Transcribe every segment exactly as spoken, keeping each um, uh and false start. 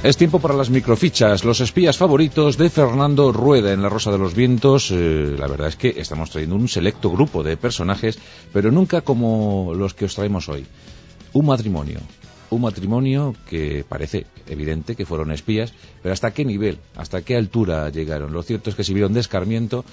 Es tiempo para las microfichas, los espías favoritos de Fernando Rueda en La Rosa de los Vientos. Eh, la verdad es que estamos trayendo un selecto grupo de personajes, pero nunca como los que os traemos hoy. Un matrimonio, un matrimonio que parece evidente que fueron espías, pero ¿hasta qué nivel, hasta qué altura llegaron? Lo cierto es que sirvieron de escarmiento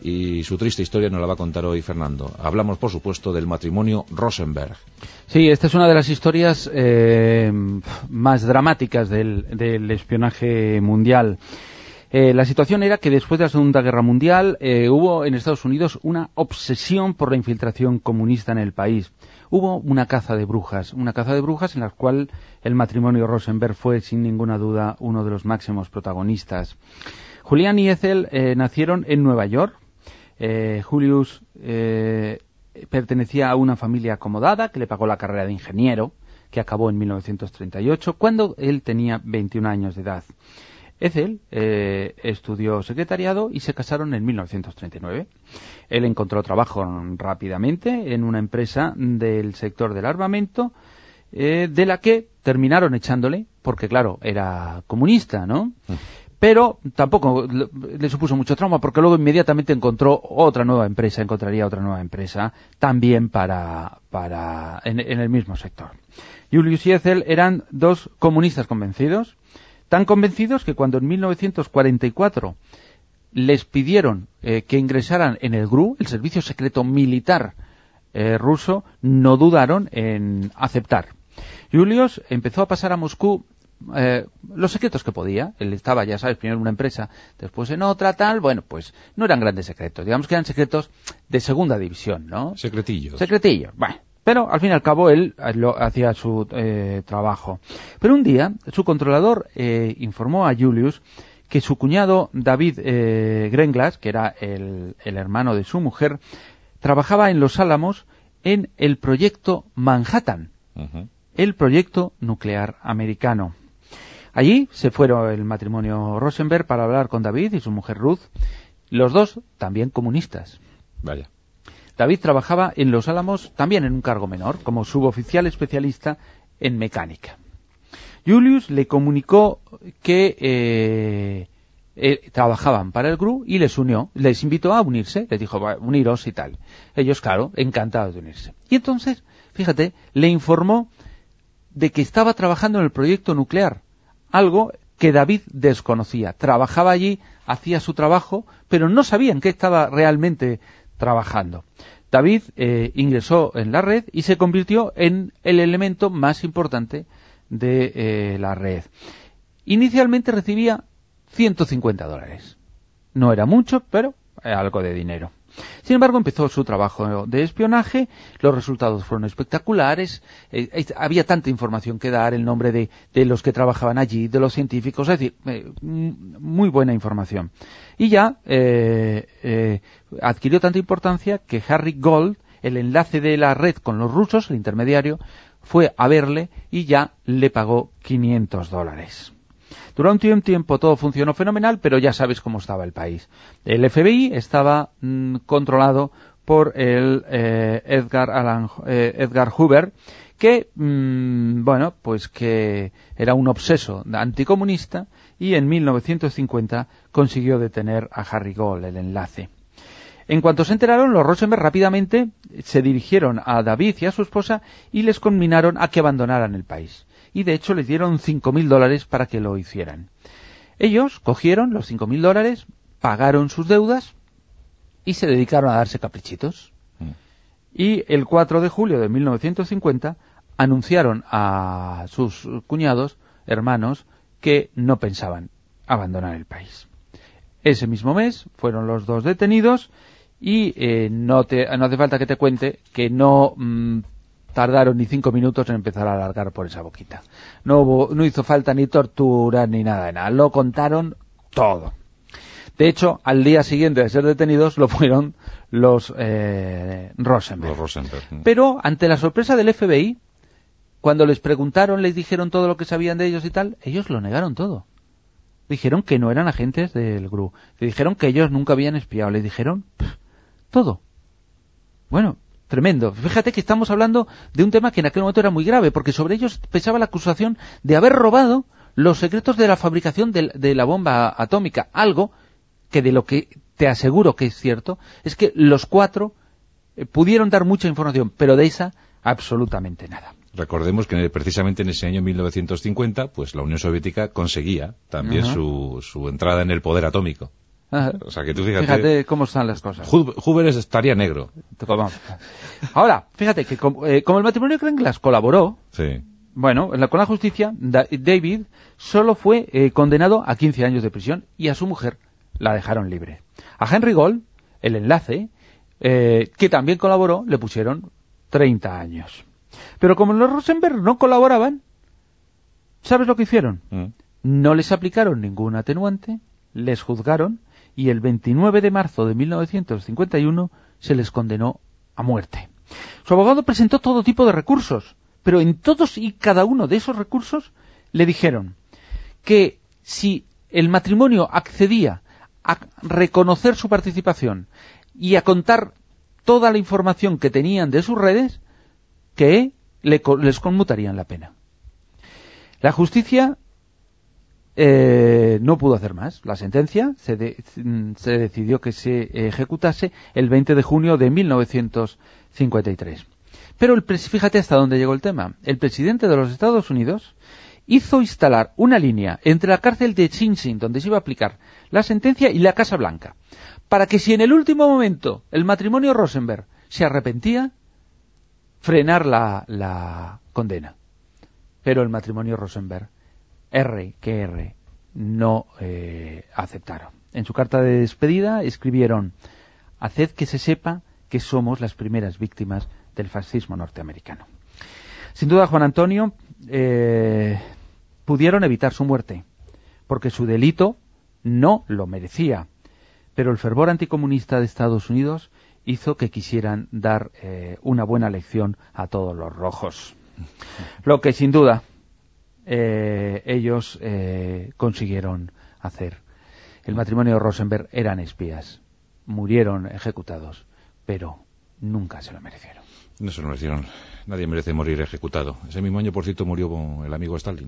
y su triste historia nos la va a contar hoy Fernando. Hablamos, por supuesto, del matrimonio Rosenberg. Sí, esta es una de las historias eh, más dramáticas del, del espionaje mundial. Eh, la situación era que después de la Segunda Guerra Mundial eh, hubo en Estados Unidos una obsesión por la infiltración comunista en el país. Hubo una caza de brujas, una caza de brujas en la cual el matrimonio Rosenberg fue, sin ninguna duda, uno de los máximos protagonistas. Julian y Ethel eh, nacieron en Nueva York. Eh, Julius eh, pertenecía a una familia acomodada que le pagó la carrera de ingeniero, que acabó en mil novecientos treinta y ocho, cuando él tenía veintiún años de edad. Ethel eh, estudió secretariado y se casaron en mil novecientos treinta y nueve. Él encontró trabajo rápidamente en una empresa del sector del armamento, eh, de la que terminaron echándole, porque claro, era comunista, ¿no? Mm. Pero tampoco le, le supuso mucho trauma, porque luego inmediatamente encontró otra nueva empresa, encontraría otra nueva empresa, también para, para en, en el mismo sector. Julius y Ethel eran dos comunistas convencidos, tan convencidos que cuando en mil novecientos cuarenta y cuatro les pidieron eh, que ingresaran en el G R U, el servicio secreto militar eh, ruso, no dudaron en aceptar. Julius empezó a pasar a Moscú Eh, los secretos que podía. Él estaba, ya sabes, primero en una empresa, después en otra, tal, bueno, pues no eran grandes secretos, digamos que eran secretos de segunda división, ¿no? Secretillos. Secretillos, bueno, pero al fin y al cabo él lo, hacía su eh, trabajo. Pero un día, su controlador eh, informó a Julius que su cuñado David eh, Grenglas, que era el, el hermano de su mujer, trabajaba en Los Álamos en el proyecto Manhattan, uh-huh. el proyecto nuclear americano. Allí se fueron el matrimonio Rosenberg para hablar con David y su mujer Ruth, los dos también comunistas. Vaya. David trabajaba en Los Álamos también en un cargo menor, como suboficial especialista en mecánica. Julius le comunicó que eh, eh, trabajaban para el G R U y les unió, les invitó a unirse, les dijo, bueno, uniros y tal. Ellos, claro, encantados de unirse. Y entonces, fíjate, le informó de que estaba trabajando en el proyecto nuclear, algo que David desconocía. Trabajaba allí, hacía su trabajo, pero no sabían qué estaba realmente trabajando. David eh, ingresó en la red y se convirtió en el elemento más importante de eh, la red. Inicialmente recibía ciento cincuenta dólares. No era mucho, pero algo de dinero. Sin embargo, empezó su trabajo de espionaje, los resultados fueron espectaculares, eh, eh, había tanta información que dar, el nombre de, de los que trabajaban allí, de los científicos, es decir, eh, muy buena información. Y ya eh, eh, adquirió tanta importancia que Harry Gold, el enlace de la red con los rusos, el intermediario, fue a verle y ya le pagó quinientos dólares. Durante un tiempo todo funcionó fenomenal, pero ya sabes cómo estaba el país. El F B I estaba mmm, controlado por el eh, Edgar Allan, eh, Edgar Hoover, que, mmm, bueno, pues que era un obseso anticomunista y en mil novecientos cincuenta consiguió detener a Harry Gold, el enlace. En cuanto se enteraron, los Rosenberg rápidamente se dirigieron a David y a su esposa y les conminaron a que abandonaran el país. Y de hecho les dieron cinco mil dólares para que lo hicieran. Ellos cogieron los cinco mil dólares, pagaron sus deudas y se dedicaron a darse caprichitos. Mm. Y el cuatro de julio de mil novecientos cincuenta anunciaron a sus cuñados, hermanos, que no pensaban abandonar el país. Ese mismo mes fueron los dos detenidos y eh, no, te, no hace falta que te cuente que no mmm, tardaron ni cinco minutos en empezar a alargar por esa boquita. No hubo, no hizo falta ni tortura ni nada de nada. Lo contaron todo. De hecho, al día siguiente de ser detenidos lo fueron los eh, Rosenberg. Los Rosenberg. Pero ante la sorpresa del F B I, cuando les preguntaron, les dijeron todo lo que sabían de ellos y tal, ellos lo negaron todo. Dijeron que no eran agentes del G R U. Le dijeron que ellos nunca habían espiado. Les dijeron pff, todo. Bueno, tremendo. Fíjate que estamos hablando de un tema que en aquel momento era muy grave, porque sobre ellos pesaba la acusación de haber robado los secretos de la fabricación de, de la bomba atómica. Algo que de lo que te aseguro que es cierto es que los cuatro eh, pudieron dar mucha información, pero de esa absolutamente nada. Recordemos que precisamente en ese año mil novecientos cincuenta, pues la Unión Soviética conseguía también su, su entrada en el poder atómico. Ajá. O sea que tú fíjate, fíjate cómo están las cosas. Hoover estaría negro. Ahora, fíjate que como, eh, como el matrimonio Crenglas colaboró, sí. bueno, en la, con la justicia, da, David solo fue eh, condenado a quince años de prisión y a su mujer la dejaron libre. A Henry Gold, el enlace, eh, que también colaboró, le pusieron treinta años. Pero como los Rosenberg no colaboraban, ¿sabes lo que hicieron? Mm. No les aplicaron ningún atenuante, les juzgaron y el veintinueve de marzo de mil novecientos cincuenta y uno se les condenó a muerte. Su abogado presentó todo tipo de recursos, pero en todos y cada uno de esos recursos le dijeron que si el matrimonio accedía a reconocer su participación y a contar toda la información que tenían de sus redes, que le, les conmutarían la pena. La justicia eh, no pudo hacer más. La sentencia se, de, se decidió que se ejecutase el veinte de junio de mil novecientos cincuenta y tres. Pero el, fíjate hasta dónde llegó el tema. El presidente de los Estados Unidos hizo instalar una línea entre la cárcel de Sing Sing, donde se iba a aplicar la sentencia, y la Casa Blanca, para que si en el último momento el matrimonio Rosenberg se arrepentía, frenar la, la condena. Pero el matrimonio Rosenberg, R que R, no eh, aceptaron. En su carta de despedida escribieron: haced que se sepa que somos las primeras víctimas del fascismo norteamericano. Sin duda, Juan Antonio, eh, pudieron evitar su muerte, porque su delito no lo merecía. Pero el fervor anticomunista de Estados Unidos hizo que quisieran dar eh, una buena lección a todos los rojos. Lo que sin duda eh, ellos eh, consiguieron hacer. El matrimonio Rosenberg eran espías, murieron ejecutados, pero nunca se lo merecieron. No se lo merecieron. Nadie merece morir ejecutado. Ese mismo año, por cierto, murió el amigo Stalin.